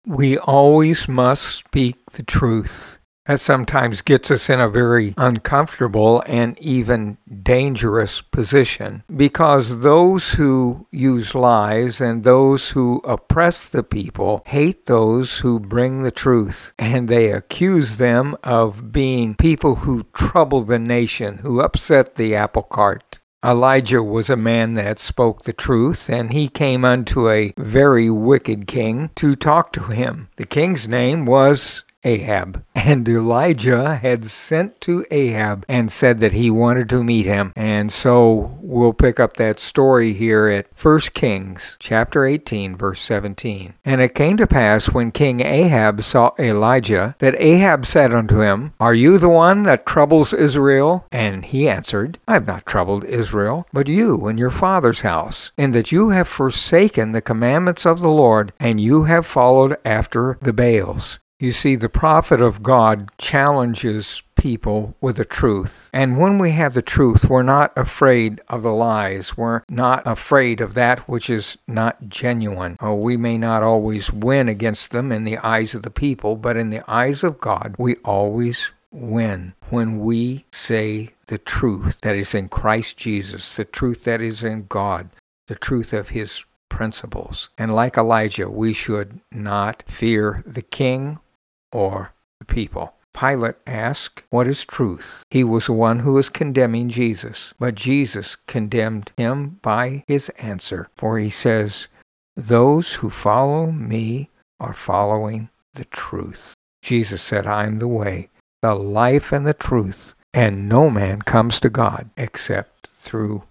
We always must speak the truth. That sometimes gets us in a very uncomfortable and even dangerous position, because those who use lies and those who oppress the people hate those who bring the truth, and they accuse them of being people who trouble the nation, who upset the apple cart. Elijah was a man that spoke the truth, and he came unto a very wicked king to talk to him. The king's name was Ahab, and Elijah had sent to Ahab and said that he wanted to meet him. And so we'll pick up that story here at 1 Kings chapter 18 verse 17. And it came to pass, when King Ahab saw Elijah, that Ahab said unto him, Are you the one that troubles Israel? And he answered, I have not troubled Israel, but you and your father's house, in that you have forsaken the commandments of the Lord, and you have followed after the Baals. You see, the prophet of God challenges people with the truth. And when we have the truth, we're not afraid of the lies. We're not afraid of that which is not genuine. We may not always win against them in the eyes of the people, but in the eyes of God, we always win when we say the truth that is in Christ Jesus, the truth that is in God, the truth of His principles. And like Elijah, we should not fear the king or the people. Pilate asked, What is truth? He was the one who was condemning Jesus, but Jesus condemned him by his answer, for he says, Those who follow me are following the truth. Jesus said, I am the way, the life, and the truth, and no man comes to God except through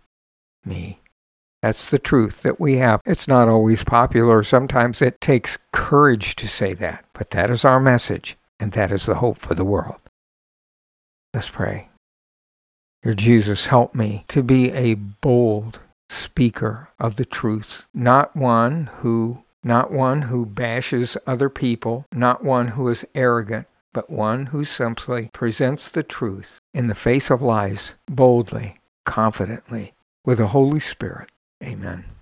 me. That's the truth that we have. It's not always popular. Sometimes it takes courage to say that. But that is our message, and that is the hope for the world. Let's pray. Dear Jesus, help me to be a bold speaker of the truth, not one who bashes other people, not one who is arrogant, but one who simply presents the truth in the face of lies, boldly, confidently, with the Holy Spirit. Amen.